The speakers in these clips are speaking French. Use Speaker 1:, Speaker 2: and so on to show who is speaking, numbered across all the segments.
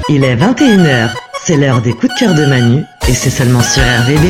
Speaker 1: Il est 21h, c'est l'heure des coups de cœur de Manu et c'est seulement sur RVB.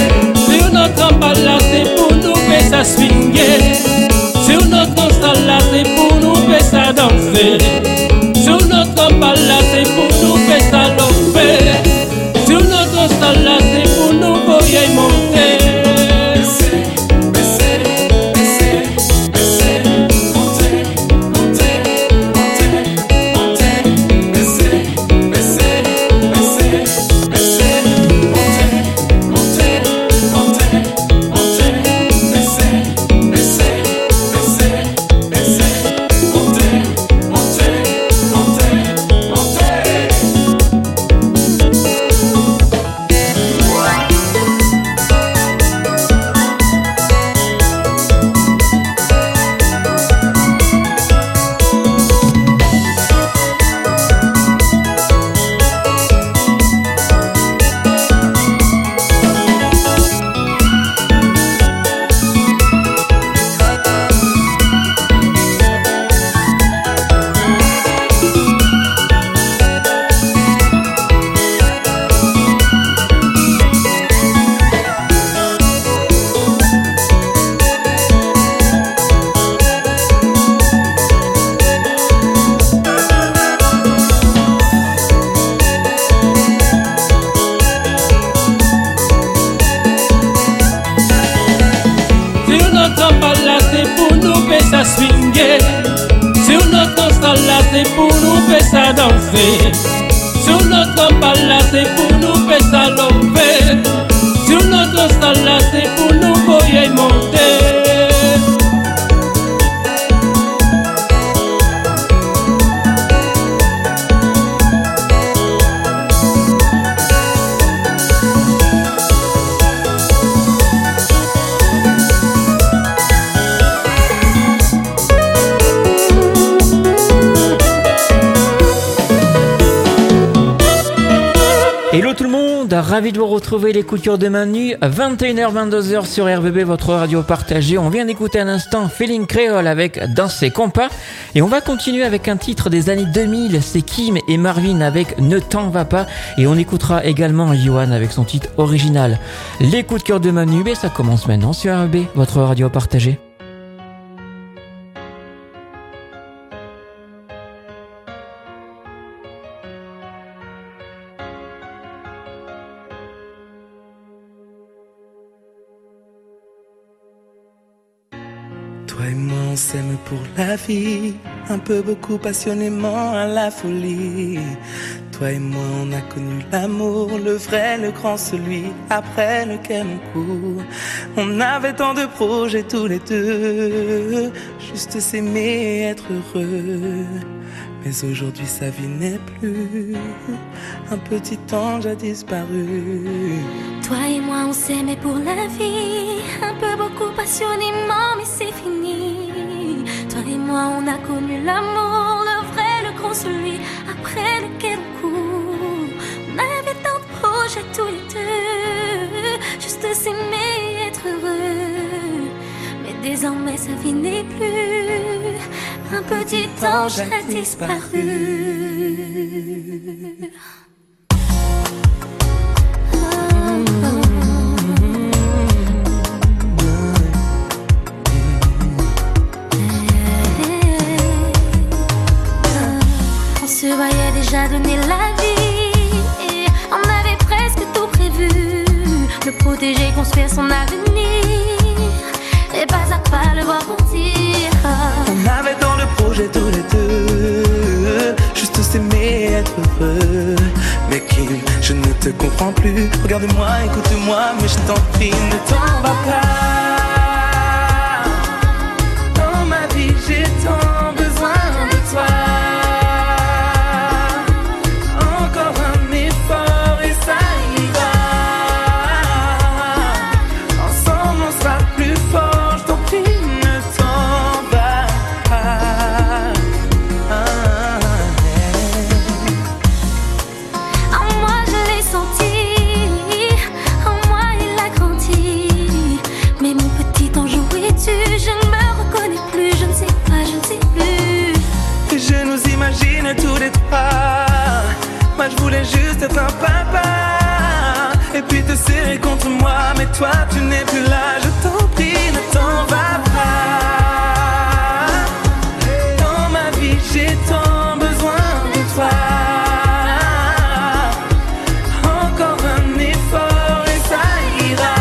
Speaker 2: Swinguer, sur notre installation. ça swinguer. Sur notre salle là c'est pour nous faire ça danser. Sur notre balle là c'est pour nous faire ça lever. Sur notre salle là c'est pour nous voyer monter.
Speaker 3: Hello tout le monde, ravi de vous retrouver les coups de cœur de Manu, 21h-22h sur RVB, votre radio partagée. On vient d'écouter un instant Feeling Créole avec Danser Compas et on va continuer avec un titre des années 2000, c'est Kim et Marvin avec Ne t'en va pas et on écoutera également Yohan avec son titre original. Les coups de cœur de Manu, mais ça commence maintenant sur RVB, votre radio partagée.
Speaker 4: Toi et moi on s'aime pour la vie, un peu beaucoup passionnément à la folie. Toi et moi on a connu l'amour, le vrai, le grand, celui après lequel on court. On avait tant de projets tous les deux, juste s'aimer et être heureux. Mais aujourd'hui sa vie n'est plus, un petit ange a disparu.
Speaker 5: Toi et moi on s'aimait pour la vie, un peu beaucoup passionnément mais c'est fini. Toi et moi on a connu l'amour, le vrai, le grand, celui après lequel on court. On avait tant de projets tous les deux, juste s'aimer et être heureux. Mais désormais sa vie n'est plus, un petit ange a disparu. On se voyait déjà donner la vie et on avait presque tout prévu, le protéger, construire son avenir et pas à pas le voir grandir.
Speaker 4: On avait tant de projets tous les deux, juste s'aimer et être heureux. Mais Kim, je ne te comprends plus. Regarde-moi, écoute-moi, mais je t'en prie, ne t'en va pas. Dans ma vie, j'ai tant besoin de toi. Encore un effort et ça ira. Ensemble, on sera plus fort. Je t'en prie, ne t'en va pas.
Speaker 5: En moi je l'ai senti, en moi il a grandi. Mais mon petit ange, où es-tu? Je ne me reconnais plus, je ne sais pas, je ne sais plus.
Speaker 4: Et je nous imagine tous les trois. Moi je voulais juste être un papa et puis te serrer contre moi. Mais toi tu n'es plus là, je t'en prie, ne t'en va pas. Dans ma vie j'ai tant besoin de toi. Encore un effort et ça ira.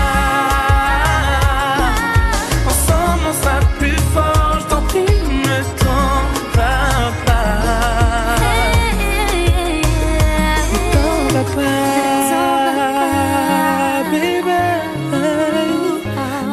Speaker 4: Ensemble on sera plus fort, je t'en prie, ne t'en va pas. Ne t'en va pas, baby.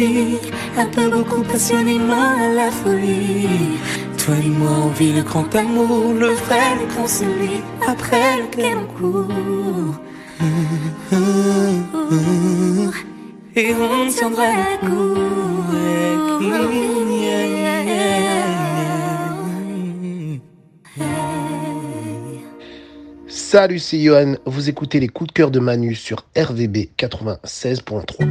Speaker 5: vie, un peu beaucoup passionnément à la folie. Toi et moi on vit le grand amour, le vrai, le grand celui après lequel on court. Et on tiendra le coup.
Speaker 6: Salut, c'est Johan. Vous écoutez les coups de cœur de Manu sur RVB 96.3.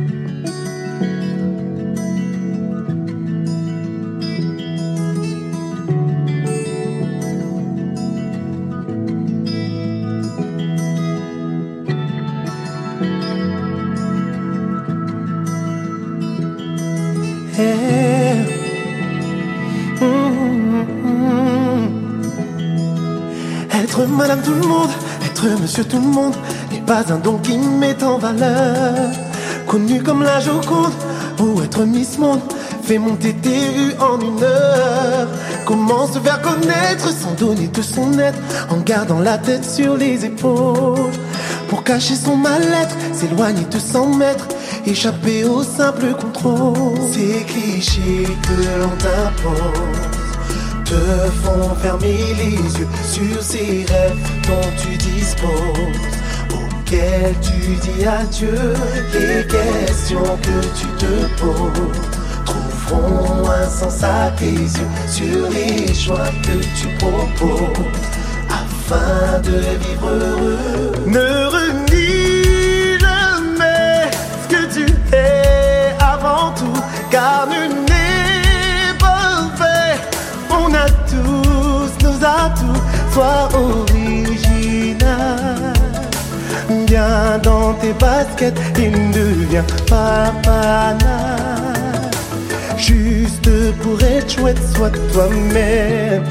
Speaker 7: Être madame tout le monde, être monsieur tout le monde n'est pas un don qui met en valeur. Connu comme la Joconde ou être Miss Monde fait monter tes vues en une heure. Comment se faire connaître sans donner de son être, en gardant la tête sur les épaules. Pour cacher son mal-être, s'éloigner de 100 mètres, échapper au simple contrôle. Ces clichés que l'on t'impose te font fermer les yeux sur ces rêves dont tu disposes, auxquels tu dis adieu. Les questions que tu te poses trouveront un sens à tes yeux sur les choix que tu proposes afin de vivre heureux. Ne renie jamais ce que tu es avant tout, car nul n'est parfait. On a tous nos atouts, sois original. Bien dans tes baskets, il ne devient pas banal. Juste pour être chouette, sois toi-même.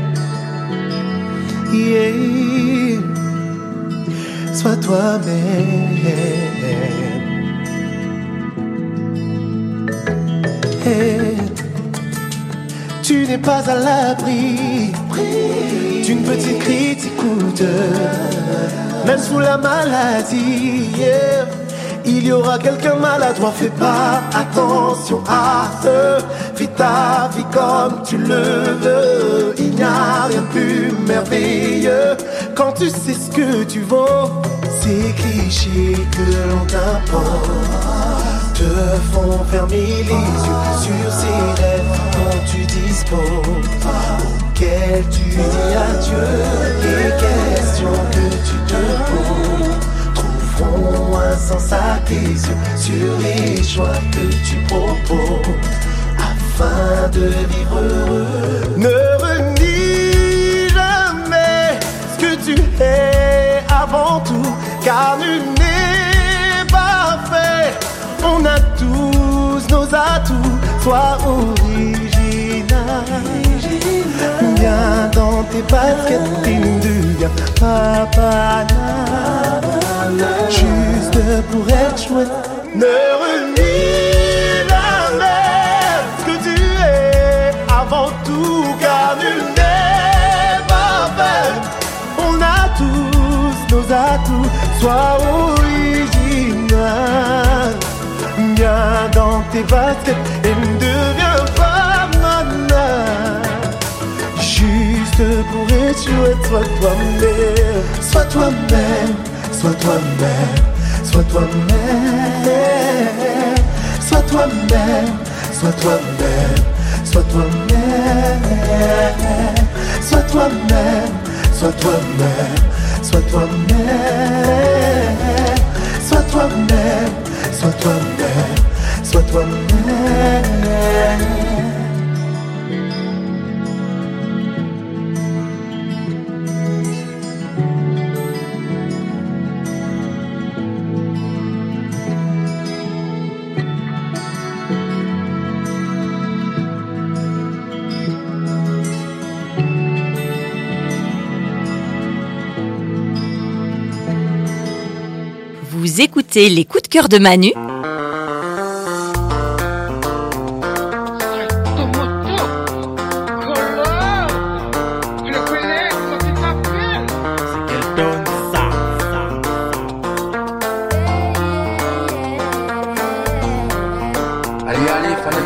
Speaker 7: Yeah. Sois toi-même. Hey. Tu n'es pas à l'abri d'une petite critique ou deux, même sous la maladie. Yeah. Il y aura quelqu'un maladroit, fais pas attention à eux. Vis ta vie comme tu le veux. Il n'y a rien de plus merveilleux quand tu sais ce que tu vaux. Ces clichés que l'on t'impose te font fermer les yeux sur ces rêves dont tu disposes, auxquels tu dis adieu. Les questions que tu te poses trouveront un sens à tes yeux sur les choix que tu proposes afin de vivre heureux. Ne renie jamais ce que tu es avant tout, car nul n'est parfait. On a tous nos atouts, sois original. Bien dans tes baskets, il ne devient pas banal. Juste pour être chouette, ne renie jamais ce que tu es avant tout, car nul n'est parfait. On a tous nos atouts, sois original. Bien dans tes baskets, et ne deviens pas banal. Juste pour être chouette, sois toi-même. Sois toi-même, sois toi-même, sois toi-même. Sois toi-même, sois toi-même, sois toi-même. Sois toi-même, sois toi-même, sois toi-même. Sois toi-même, sois toi-même, sois toi-même.
Speaker 8: Vous écoutez les coups de cœur de Manu
Speaker 9: Allez, fallait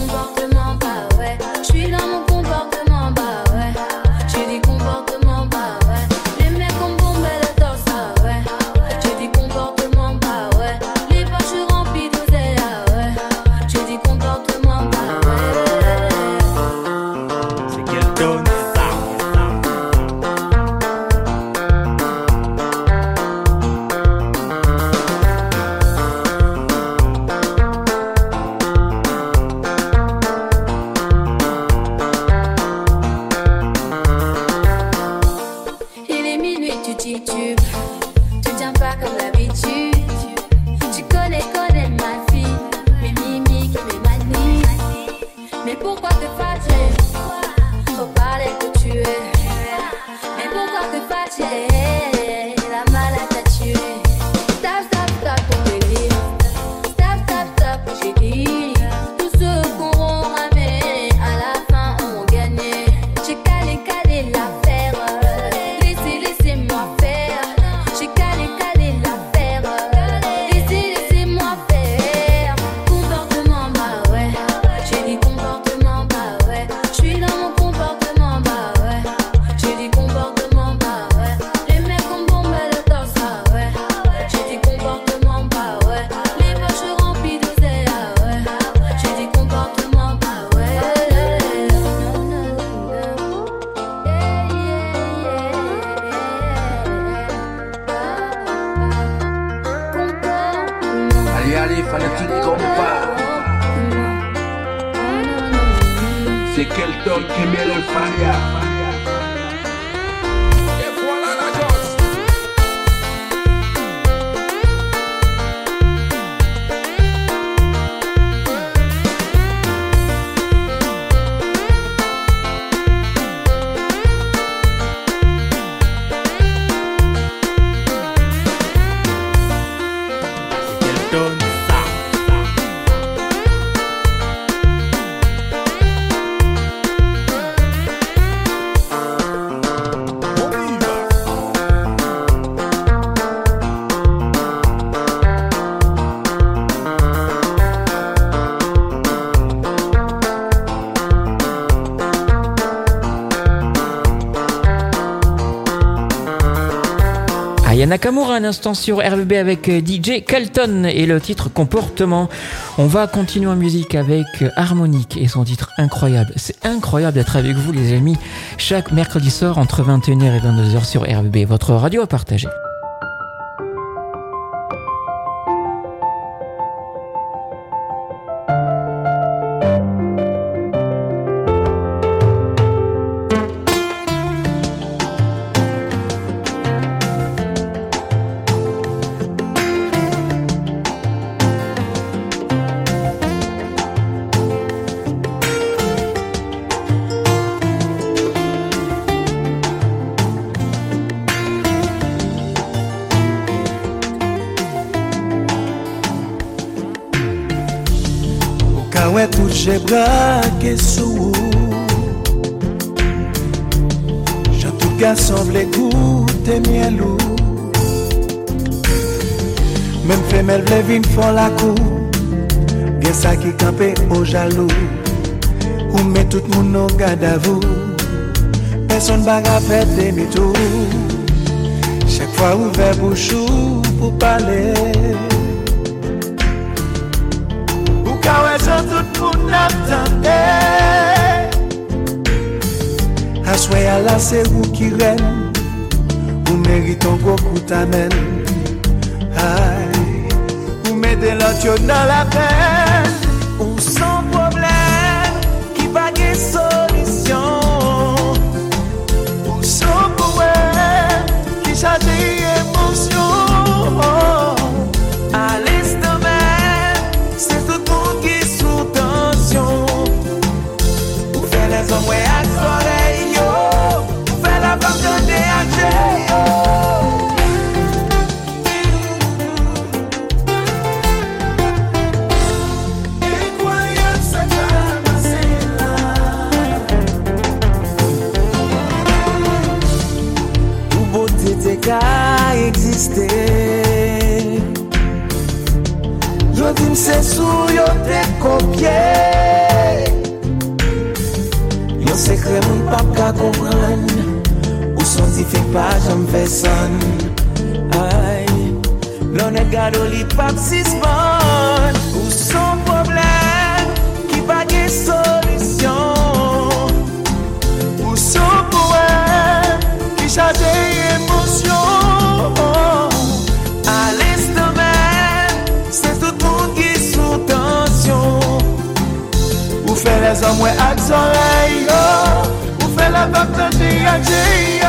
Speaker 5: comportement, bah ouais. Je suis dans mon comportement, bah ouais. J'ai des comportements, bah ouais. Les mecs comme bombe le torse, ah ouais. J'ai des comportements, bah ouais. Les poches remplies d'oseille, ah ouais. J'ai des comportements, bah ouais.
Speaker 4: C'est qu'elle donne ça.
Speaker 5: Il est minuit, tu titubes. Tu tiens pas comme d'habitude. Tu connais ma fille. Mes mimiques et mes manies. Mais pourquoi te fâcher? Faut parler que tu es. Mais pourquoi te fâcher? La malade t'a tué. Stop, stop, stop pour te dire. Stop, stop, stop, j'ai dit. Tous ceux qu'on ramé, à la fin ont gagné. J'ai calé l'affaire. Laissez-moi faire. J'ai calé l'affaire. Laissez-moi faire. Comportement, bah ouais. J'ai dit comportement, bah ouais. Je suis dans mon comportement, bah ouais. J'ai dit comportement, bah ouais. Les mecs comme bombe le torse, ah ouais. J'ai dit comportement, bah ouais. Les poches remplies d'oseille, ah ouais. J'ai dit comportement, bah ouais.
Speaker 9: Allez, fallait que tu te compares. C'est Kelton qui met le fire. Et voilà la gosse.
Speaker 4: C'est qu'elle donne ça.
Speaker 3: Aya Nakamura, un instant sur RVB avec DJ Kelton et le titre Comportement. On va continuer en musique avec Harmonique et son titre Incroyable. C'est incroyable d'être avec vous les amis chaque mercredi soir entre 21h et 22h sur RVB, votre radio à partager.
Speaker 7: Ouais, tout j'ai braqué sous. J'en tout cas semble goûter miel ou. Même femelle vle vin font la cour. Bien ça qui campé au jaloux. Ou met tout le monde au garde à vous. Personne baga fait demi-tour. Chaque fois ouvert bouchou pour parler. Quand tout le monde attendait. À soi à la c'est vous qui règne. Vous méritez un gros coup t'amène. Aïe, vous mettez l'autre dans la peine. Ou sans problème, qui va gagner solution. Ou sans poème, qui charge émotion. À l'instant même, c'est tout le monde qui sous tension. Vous faites les hommes à soleil, yo. Vous faites la femme de DHG, yo. Exister. Yo dis c'est sous yo te copié. pas comprendre. Ou son si fait pas, j'en fais son. Aïe, l'on est gado li pas suspend. Ou son problème qui pas de solution. Ou son poème qui charge émotion. À l'instant même, c'est tout le monde qui est sous tension. Ou fait les hommes ouais avec soleil, ou fait la vague de D.A.J.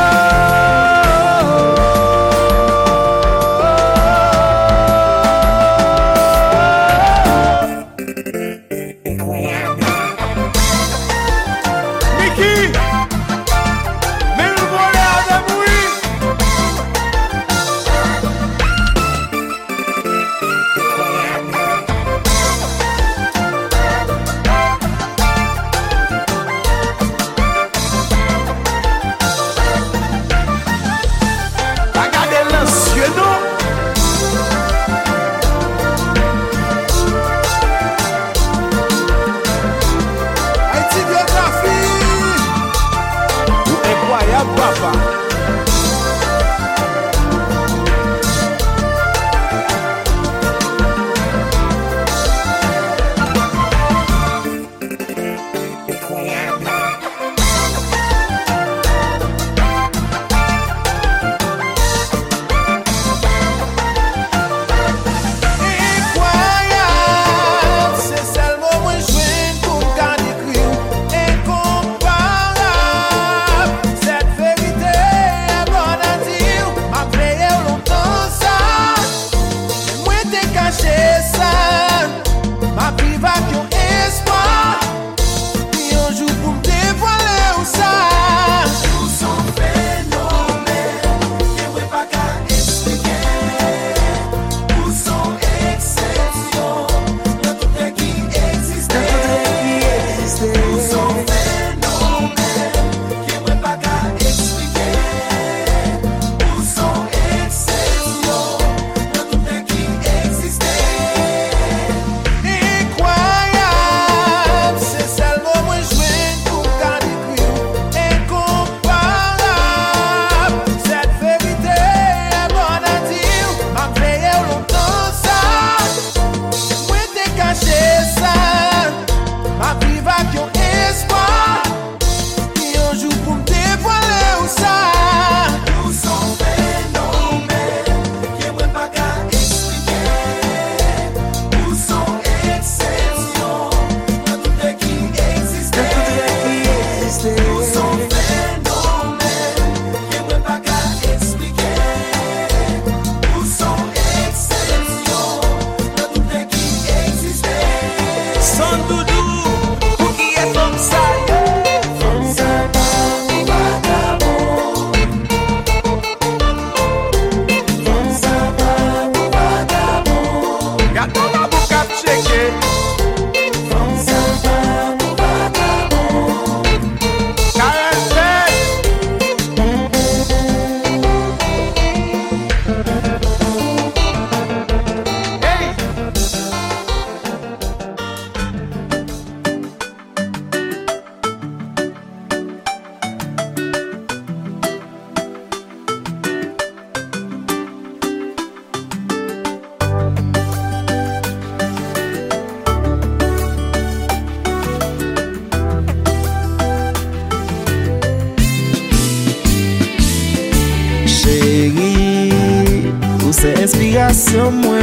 Speaker 10: C'est inspiration moi.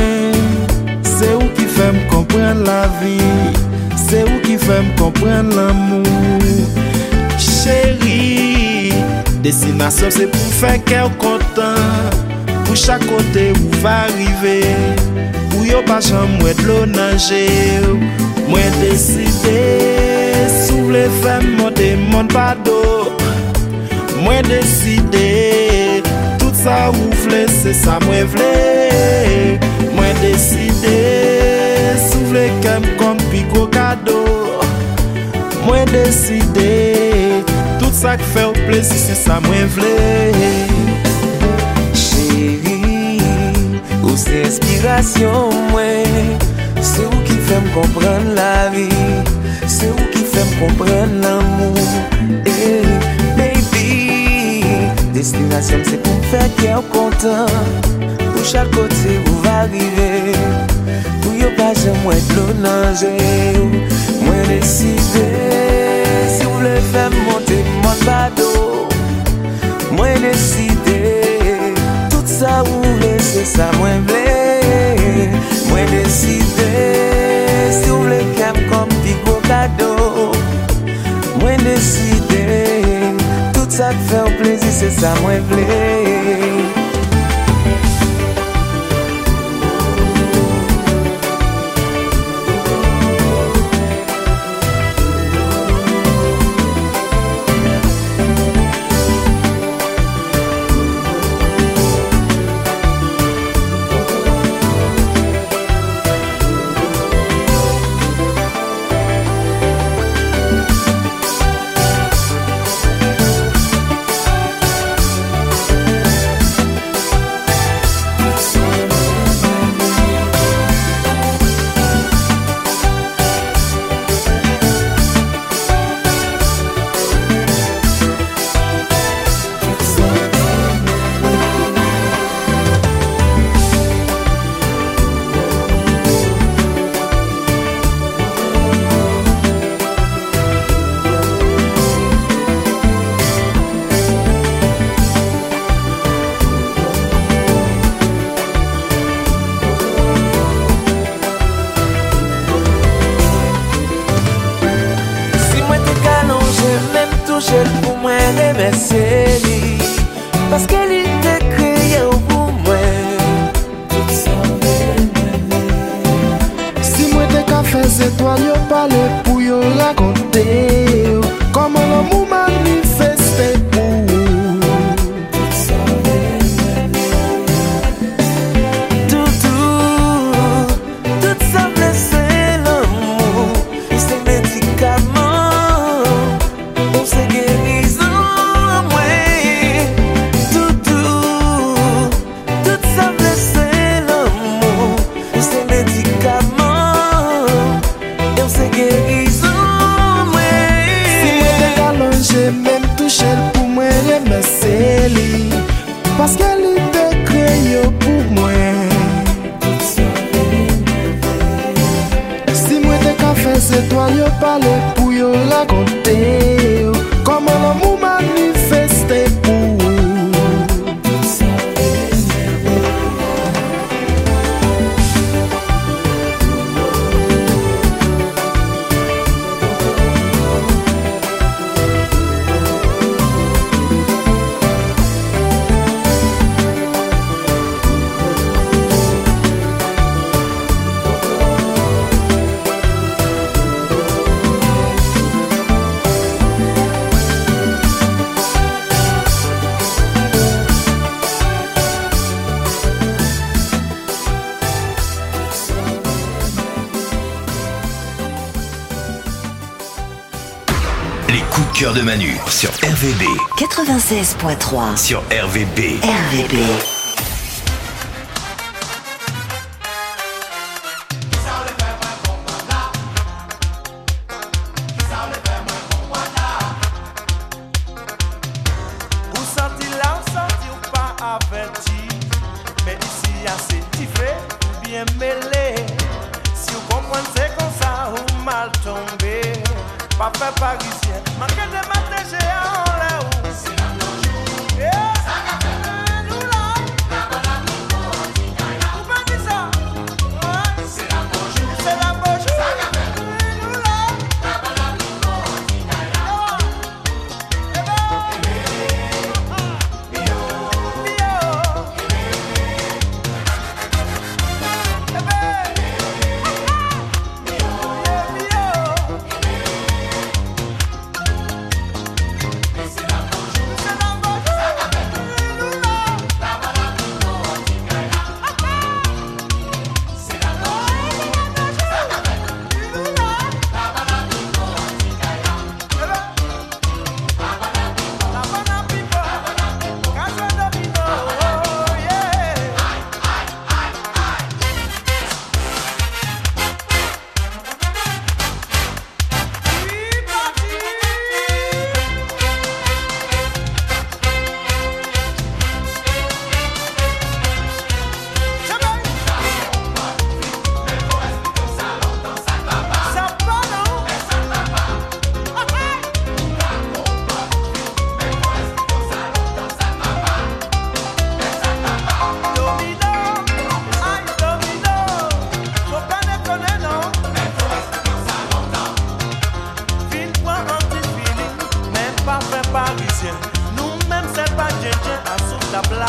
Speaker 10: C'est où qui fait me comprendre la vie. C'est où qui fait me comprendre l'amour. Chérie, destination c'est pour faire cœur content. Pour chaque côté où va arriver. Pour yo pas jamais de l'eau nager. Moi décidé, sous les femmes monter mon bateau. Moi décidé, tout ça ouvre, c'est ça moi vle. Moi décidé, sous les camps comme pico cadeau. Moi décidé, tout ça qui fait au plaisir, c'est ça moi vle.
Speaker 7: Chérie, ou c'est inspiration moi. C'est où qui fait me comprendre la vie. C'est où qui fait me
Speaker 11: comprendre l'amour. Hey, baby, destination c'est pour faire qu'elle content. Pour chaque côté où va arriver, pour yo pas jamais de l'eau nager. Moi décidé, si vous voulez faire monter mon bateau, moi décidé, tout ça vous voulez c'est ça moi voulez. Moi décidé, si vous voulez qu'elle comme petit gros cadeau, moi décidé, tout ça te fait plaisir c'est ça moi voulez. Pour moi, remercier lui, parce qu'elle était créée pour moi.
Speaker 10: Si moi t'es qu'à faire étoiles, yo parle pour yo raconter comment l'amour manifesté pour.
Speaker 11: Tout ça blessé l'amour, c'est médicament. C'est guérison, moi. Tout ça blessé l'amour. C'est médicament. Et c'est guérison, moi.
Speaker 10: Si moi t'es allongé, même touché pour moi, remercier lui, parce qu'elle était créée pour moi. Si moi t'es qu'à faire étoiles, yo parle pour yo raconter comment l'amour manifesté pour.
Speaker 12: Les coups de cœur de Manu sur RVB
Speaker 8: 96.3
Speaker 12: sur RVB.
Speaker 8: RVB.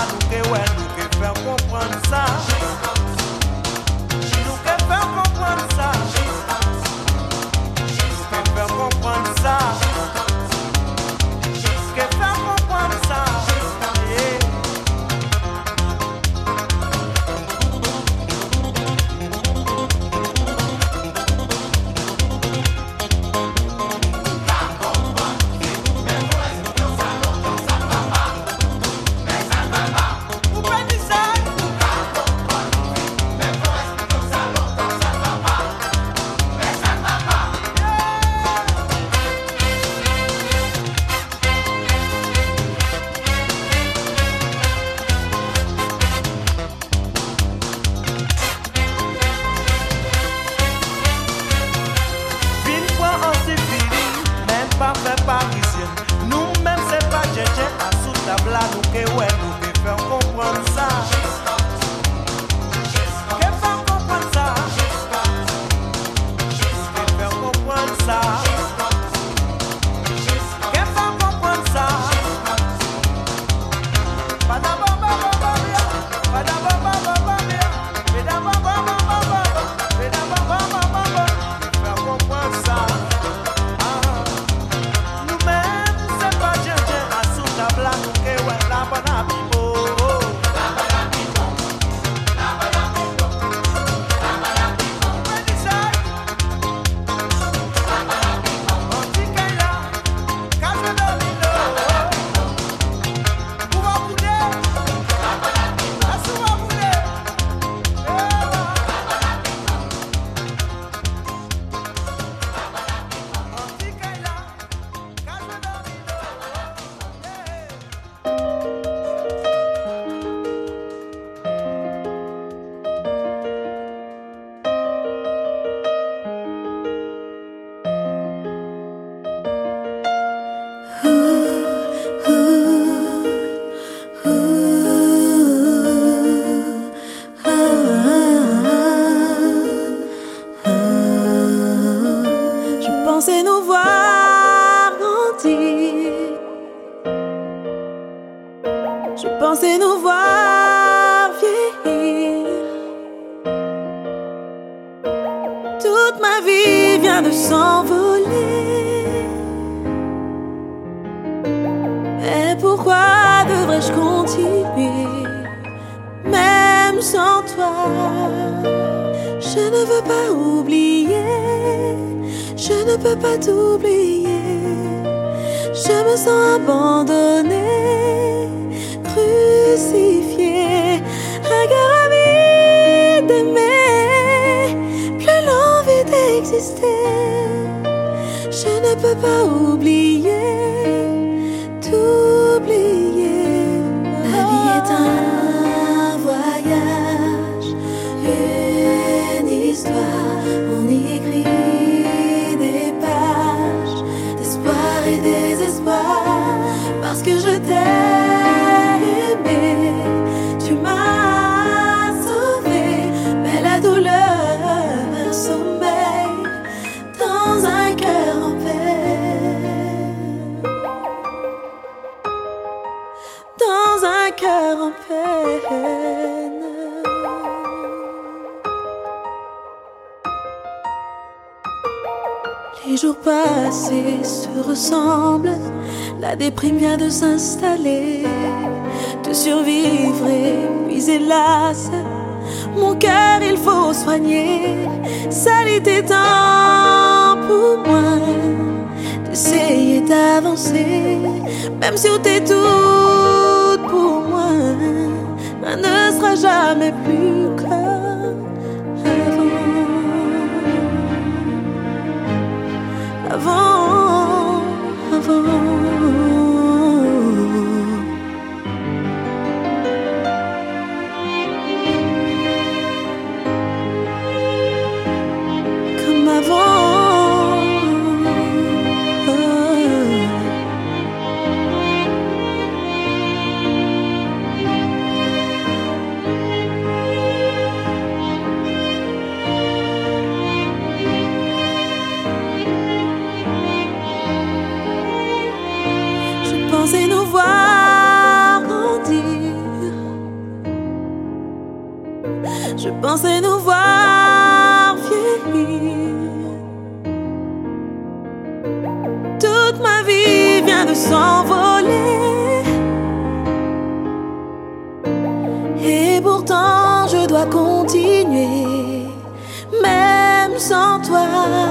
Speaker 13: nous que ouais, nous que faire comprendre ça. Nous que faire comprendre ça. Nous que faire comprendre ça. Que faire comprendre ça.
Speaker 14: Les jours passés se ressemblent, la déprime vient de s'installer. De survivre et puis hélas, mon cœur il faut soigner. Ça l'était temps pour moi d'essayer d'avancer, même si t'es toute pour moi, ça ne sera jamais plus comme avant. Comme avant. censé nous voir vieillir. Toute ma vie vient de s'envoler, et pourtant je dois continuer, même sans toi.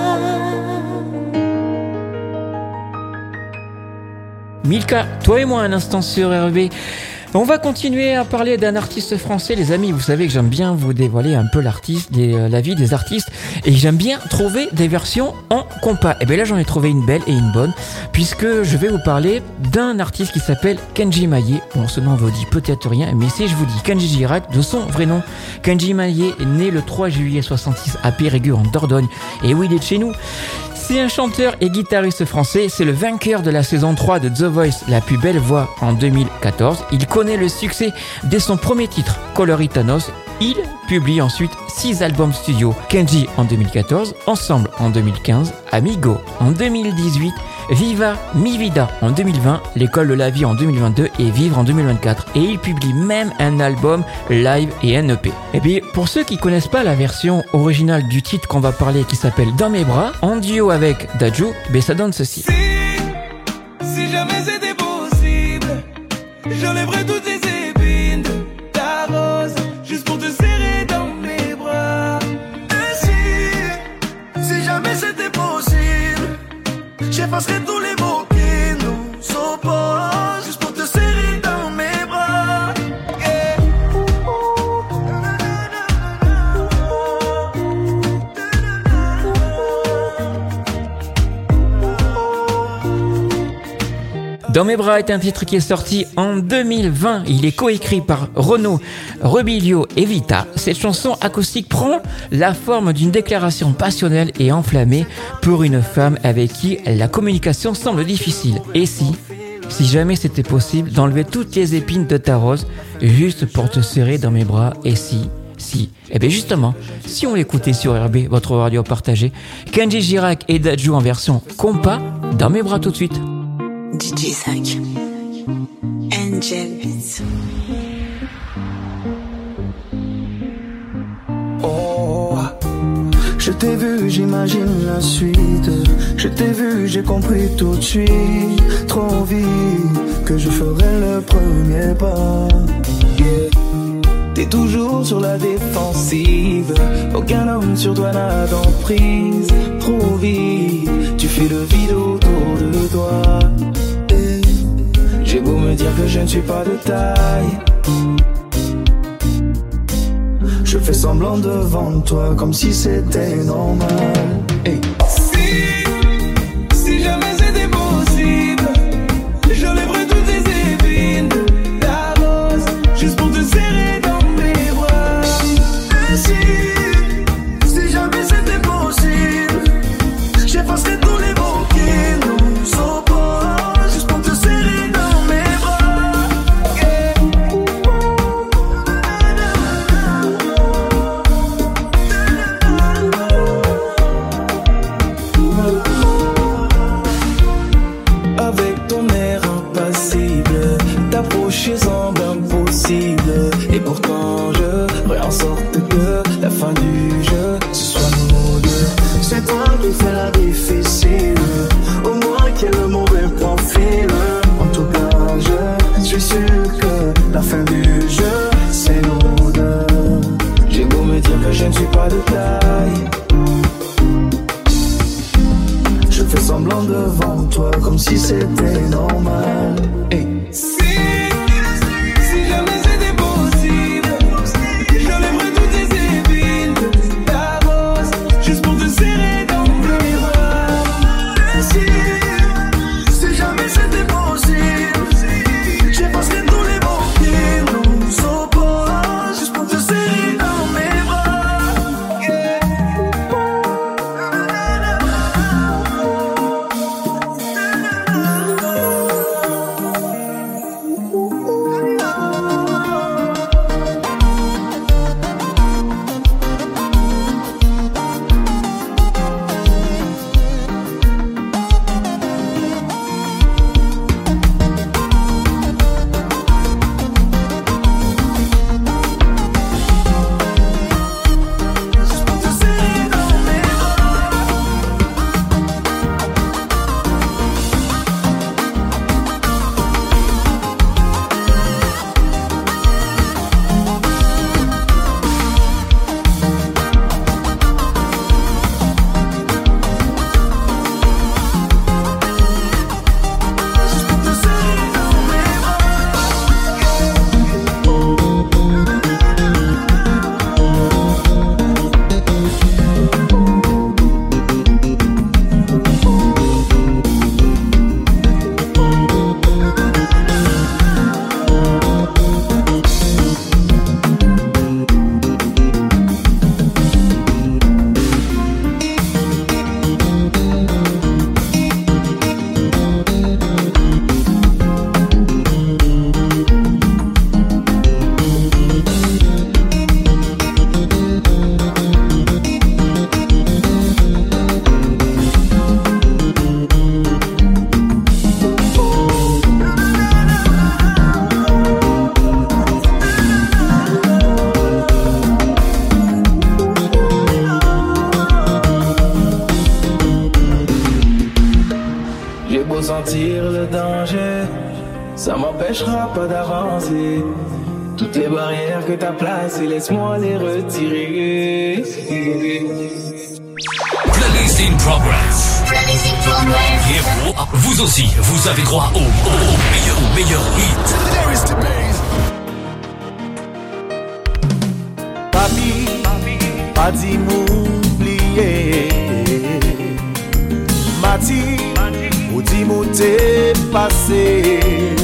Speaker 3: Milka, toi et moi un instant sur RV. On va continuer à parler d'un artiste français, les amis. Vous savez que j'aime bien vous dévoiler un peu la vie des artistes, et j'aime bien trouver des versions en compas. Et bien là, j'en ai trouvé une belle et une bonne, puisque je vais vous parler d'un artiste qui s'appelle Kenji Maillet. Bon, ce nom vous dit peut-être rien, mais si je vous dis Kenji Girac, de son vrai nom, Kenji Maillet est né le 3 juillet 66 à Périgueux en Dordogne. Et oui, il est de chez nous. C'est un chanteur et guitariste français, c'est le vainqueur de la saison 3 de The Voice, la plus belle voix en 2014. Il connaît le succès dès son premier titre, Coloritanos. Il publie ensuite 6 albums studio. Kenji en 2014, Ensemble en 2015, Amigo en 2018, Viva Mi Vida en 2020, L'école de la vie en 2022 et Vivre en 2024. Et il publie même un album live et un EP. Et bien, pour ceux qui connaissent pas la version originale du titre qu'on va parler qui s'appelle Dans mes bras, en duo avec Dadju, ben ça donne ceci.
Speaker 15: Si jamais c'était possible, j'enlèverais toutes les épines de ta rose, juste pour te serrer dans mes bras. Et si jamais c'était possible, j'effacerais tous les mots qui nous opposent, juste pour te serrer dans mes bras. Yeah.
Speaker 3: Dans mes bras est un titre qui est sorti en 2020. Il est coécrit par Renaud, Rebilio et Vita. Cette chanson acoustique prend la forme d'une déclaration passionnelle et enflammée pour une femme avec qui la communication semble difficile. Et si jamais c'était possible d'enlever toutes les épines de ta rose juste pour te serrer dans mes bras. Et si, et bien justement, si on l'écoutait sur RB, votre radio partagée, Kenji Girac et Dadju en version compas, Dans mes bras tout de suite.
Speaker 16: DJ Zach, Angel Beats.
Speaker 11: Oh, je t'ai vu, j'imagine la suite. Je t'ai vu, j'ai compris tout de suite. Trop vite que je ferai le premier pas. Yeah. T'es toujours sur la défensive. Aucun homme sur toi n'a d'emprise. Trop vite, tu fais le vide autour de toi. J'ai beau me dire que je ne suis pas de taille, je fais semblant devant toi comme si c'était normal. Hey.
Speaker 15: Si jamais c'était possible, j'enlèverais toutes les épines de ta rose, juste pour te serrer dans mes bras. Si jamais c'était possible, j'effacerais tous les mots qui nous opposent, juste pour te serrer dans mes bras. Yeah. Avec ton air impassible, t'approcher semble impossible. Et pourtant je ferai en sorte que la fin du jeu, ce soit nous deux.
Speaker 11: C'est toi qui fais la difficile, au moins qui est le mauvais profil. En tout cas je suis sûr que la fin du jeu, c'est nous deux.
Speaker 15: J'ai beau me dire que je ne suis pas de taille,
Speaker 11: je fais semblant devant toi comme si c'était normal. Hey.
Speaker 15: Si jamais c'était possible, j'enlèverais toutes les épines de ta rose, juste pour te serrer dans mes bras.
Speaker 11: Si jamais c'était possible, j'effacerais tous les mots qui nous opposent, juste pour te serrer dans mes bras. Yeah.
Speaker 15: J'ai beau sentir le danger, ça m'empêchera pas d'avancer. Toutes les barrières que t'as placées, laisse-moi les retirer.
Speaker 12: Playlist in progress. Et vous aussi, vous avez droit au meilleur hit.
Speaker 7: Papi, pas dit m'oublier. Mati, ou dit m'ou t'es passé.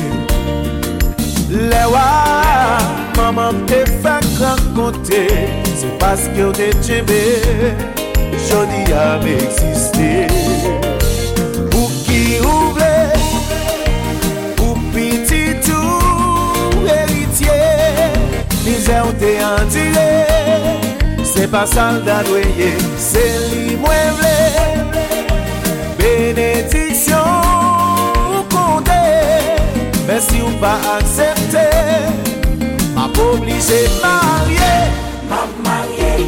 Speaker 7: Lewa, maman te fait rencontrer. C'est parce que t'es aimé. Jodi a existé. Pour qui ouvre, pour petit tout héritier, misère ou t'es en tiré. C'est pas soldat doyer, c'est li moi vle. Bénédiction ou condé, mais si ou pas accepté, m'a pas obligé marier, m'a marié.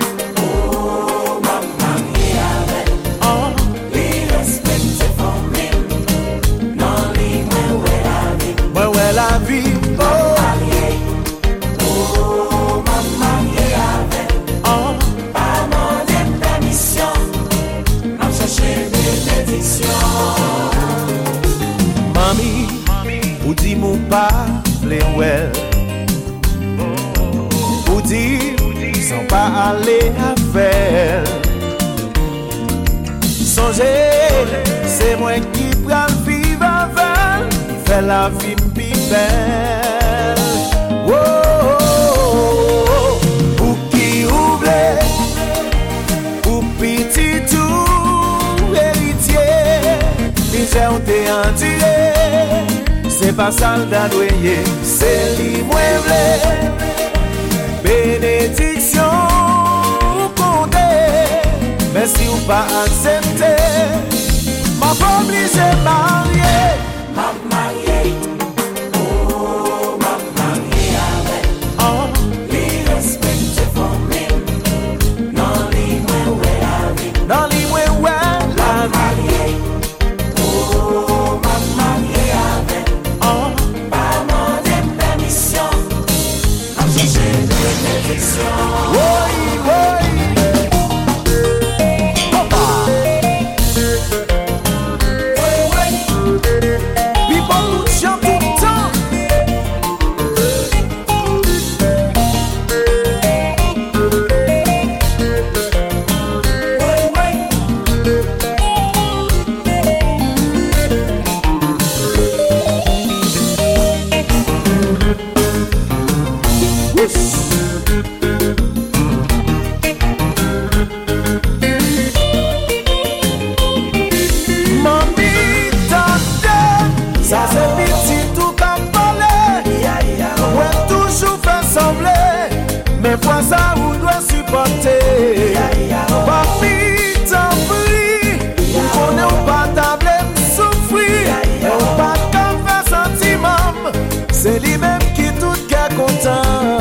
Speaker 7: La vie, oh, oh, maman, oh, pas demander permission, on chercher bénédiction. Mami, ou dit mon pas, les well, ou dit, sans pas aller à faire. Songez, c'est moi qui prends le vivre avec, qui fait la vie. Oh, oh, oh, pour qui ouvre, pour petit tout héritier, misère ou t'es en tiré, c'est pas soldat doyer, c'est li moi vle. Bénédiction ou condé, mais si ou pas accepté, m'a pas obligé marier, m'a marié. Dans les ouais, la mariée. Oh, ma mariée avec. Oh, pas demander permission. À chercher des bénédictions. Oui, oui. Papa. Oui, oui. Puis bon, tout chante tout le temps. Ça c'est petit tout comme parler. Ouais, toujours fait sembler. Mais fois ça ou doit supporter. Papi t'en prie, on n'est pas tablé souffrir. On pas qu'en faire sentiment. C'est lui-même qui tout cas content.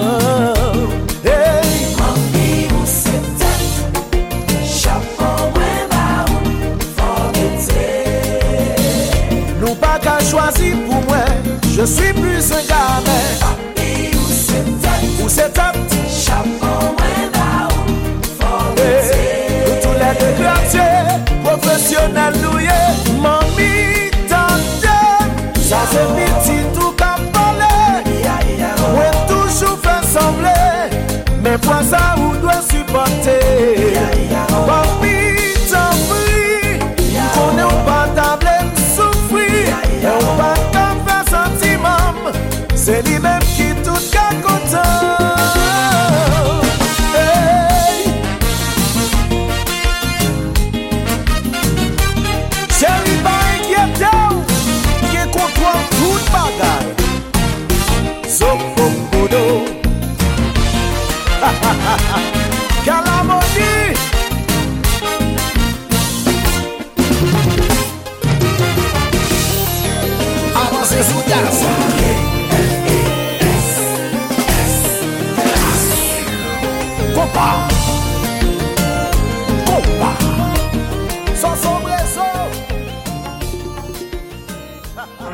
Speaker 7: Hey, papi ou c'est tête. Chapeau ouais bah nous pas qu'à choisir pour moi, je suis plus un gamin. Papi ou c'est tête, chapeau ouais bah nous tous les deux quartiers, professionnels nous yé. Mami tante, ça c'est petit tout comme parler. Ouais toujours fait sembler, mais pour ça ou doit supporter. Papi t'en prie, on n'est pas tablé. On va qu'en faire sentiment, c'est lui-même qui tout cas content. Hey. Chérie, pas inquiété, qui contrôle toute bagaille. Zopopodo. Calamoni. Avancez sous gaz. Compa. Compa. Sans sombre.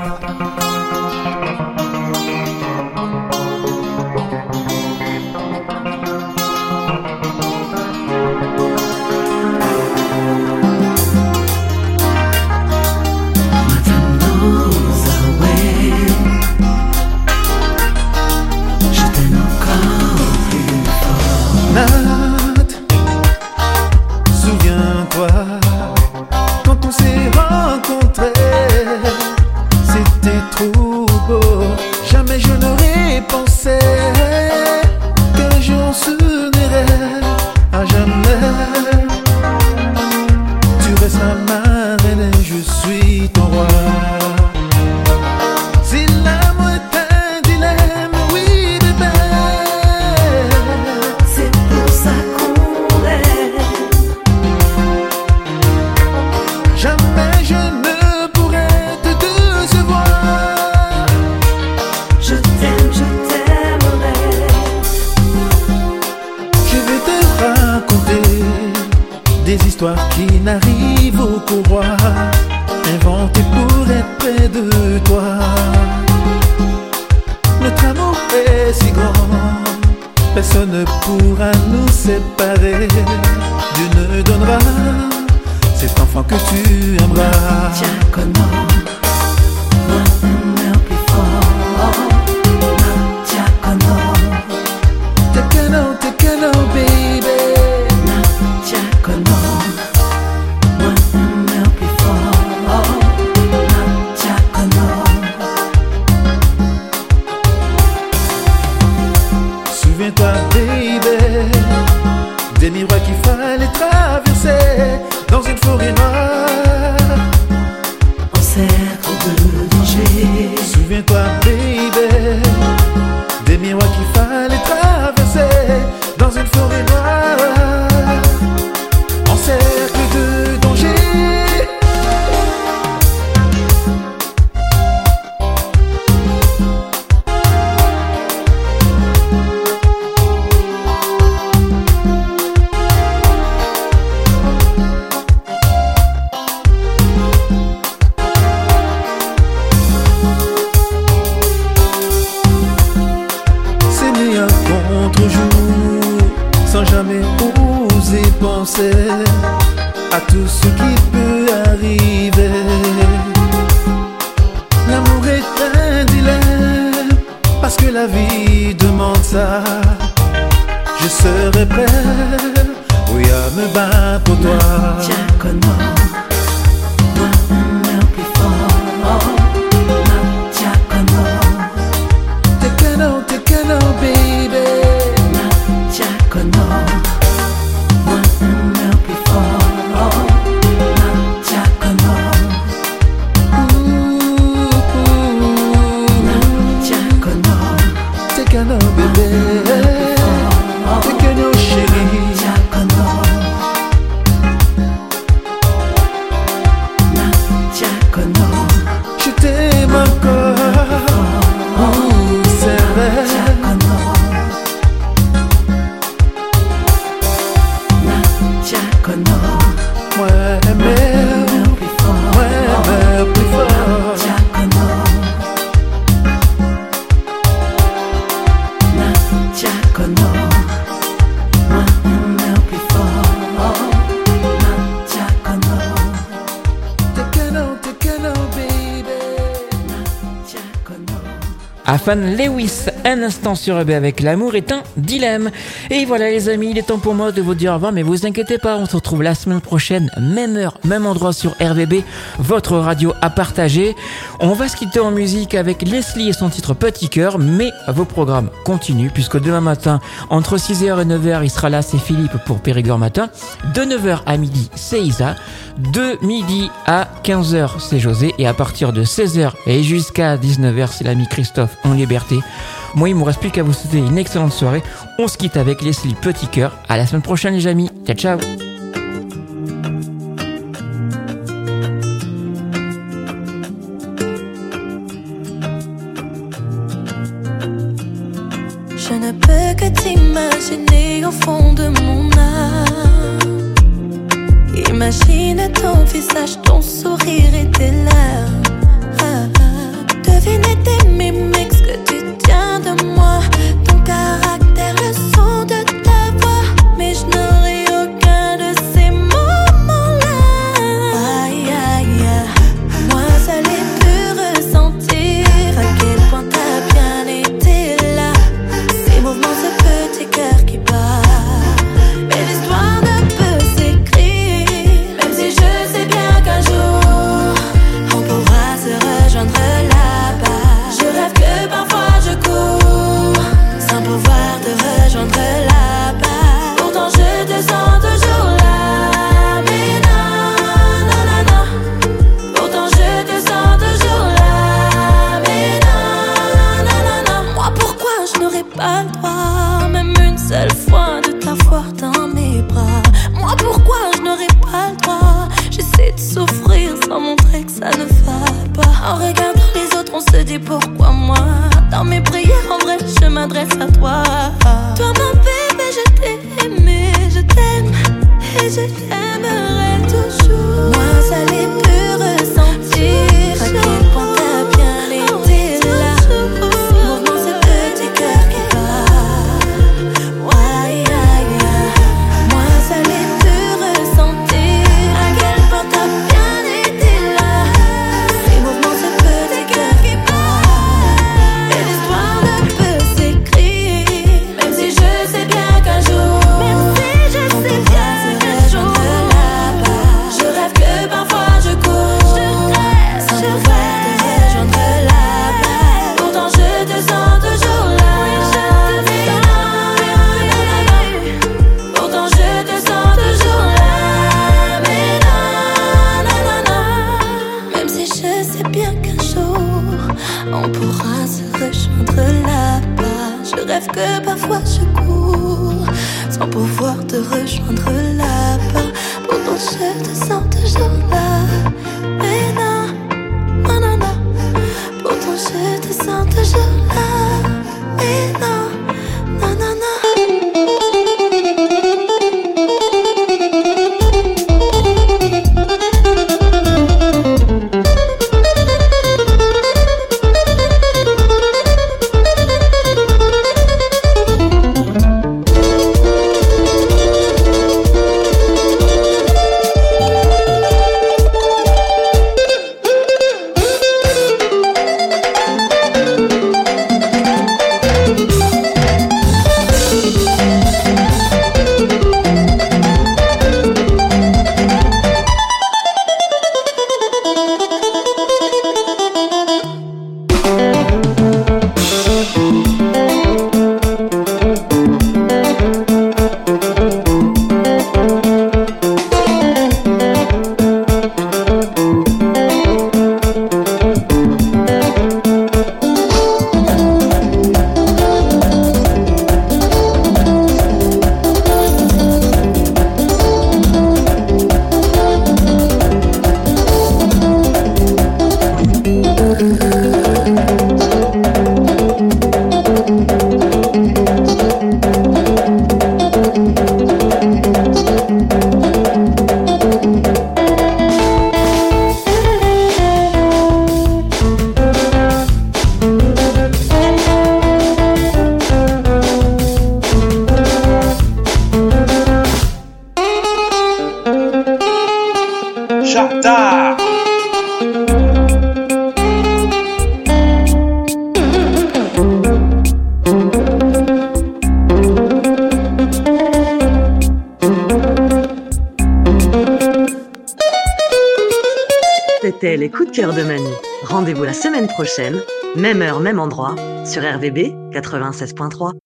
Speaker 3: Afan Lewis, un instant sur EB avec l'amour est un dilemme. Et voilà les amis, il est temps pour moi de vous dire au revoir, mais vous inquiétez pas, on se retrouve la semaine prochaine, même heure, même endroit sur RVB, votre radio à partager. On va se quitter en musique avec Leslie et son titre Petit Cœur, mais vos programmes continuent, puisque demain matin, entre 6h et 9h, il sera là, c'est Philippe pour Périgord Matin. De 9h à midi, c'est Isa. De midi à 15h, c'est José. Et à partir de 16h et jusqu'à 19h, c'est l'ami Christophe en liberté. Moi, il ne me reste plus qu'à vous souhaiter une excellente soirée. On se quitte avec Leslie Petit Cœur. À la semaine prochaine, les amis. Ciao, ciao.
Speaker 14: Je ne peux que t'imaginer au fond de mon âme. Imagine ton visage, ton sourire et tes larmes. En regardant les autres, on se dit pourquoi moi. Dans mes prières, en vrai, je m'adresse à toi. Toi, mon bébé, je t'ai aimé, je t'aime et je t'aimerai toujours. Moi, j'allais plus ressentir à quel point t'as bien été là. Ces mouvements, ce petit cœur qui bat. Ouais, moi, j'allais plus ressentir à quel point t'as bien été là. Ces mouvements, ce petit cœur qui bat. Et l'histoire ne peut s'écrire, même si je sais bien qu'un jour, je rêve que parfois je cours, sans pouvoir te rejoindre là-bas. Pourtant je te sens toujours là. Pourtant je te sens toujours là. Mais non. Même si je sais bien qu'un jour on pourra se rejoindre là-bas. Je rêve que parfois je cours, sans pouvoir te rejoindre là-bas. Pourtant je te sens toujours là. Mais non. Pourtant je te sens toujours là. Mais non.
Speaker 9: Jada.
Speaker 1: C'était les coups de cœur de Manu. Rendez-vous la semaine prochaine, même heure, même endroit, sur RVB 96.3.